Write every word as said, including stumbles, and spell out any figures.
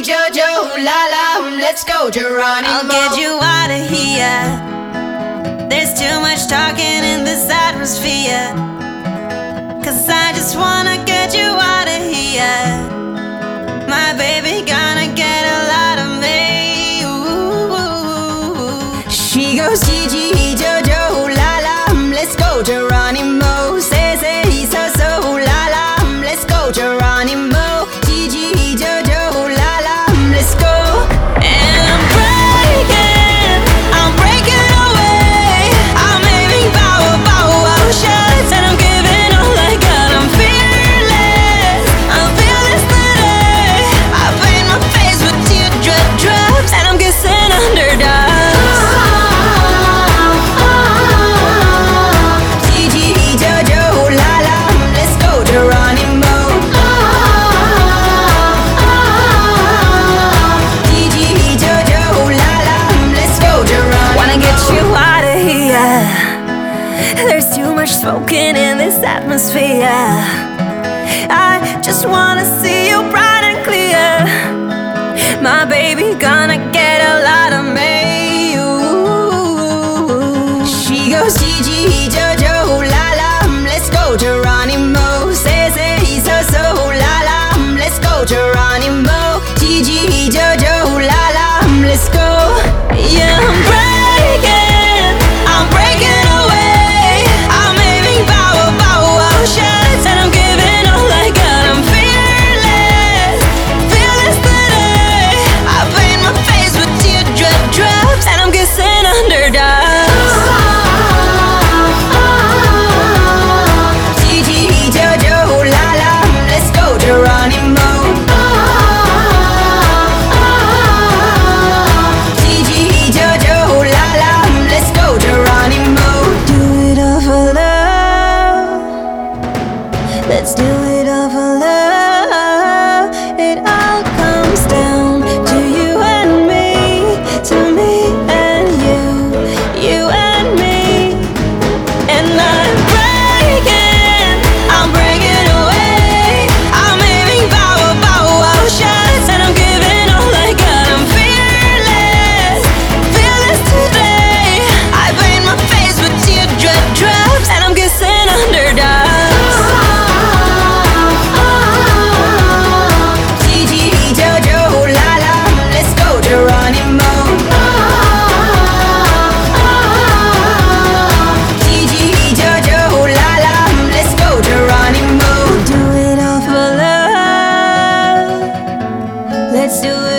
Jojo, la la, let's go, Geronimo. I'll get you out of here. There's too much talking in this atmosphere. Cause I just wanna get you out of here. My baby gonna get a lot of me. Ooh. She goes Gigi, Jojo, la la, let's go, Geronimo. Say, say, so, so, la la, let's go, Geronimo. Gigi, Jojo, la la, let's go. And I'm breaking, I'm breaking away. I'm aiming power, power, power shots. And I'm giving all I got, I'm fearless. I'm fearless today. I paint my face with teardrop drops. And I'm kissing underdogs. Gigi, Jojo, la la, let's go, Geronimo. Gigi, Jojo, la la, let's go, Geronimo. Wanna get you out of here. There's too much smoking in this atmosphere. I just wanna see you bright and clear. My baby gonna get a lot of me. Ooh. She goes Gigi, Jojo, la la, let's go, Geronimo. Say, say, so, so, la la, let's go, Geronimo. Gigi, Jojo, la la, let's go. Yeah, I'm breaking, I'm breaking away. I'm aiming power, power, power shots. And I'm giving all I got, I'm fearless, fearless today. I paint my face with teardrop drops. And I'm kissing underdogs. Gigi, Jojo, la la, let's go, Geronimo. Gigi, Jojo, la la, let's go, Geronimo. Do it all for love. Let's do it all for love. It all comes down to you and me, to me and you, you and me. And I'm breaking, I'm breaking away. I'm aiming power, power, power shots. And I'm giving all I got, I'm fearless, fearless today. I paint my face with teardrop drops. And I'm kissing underdogs. Gigi, Jojo, la la, let's go, Geronimo. Gigi, Jojo, la la, let's go, Geronimo. Do it all for love. Let's do it.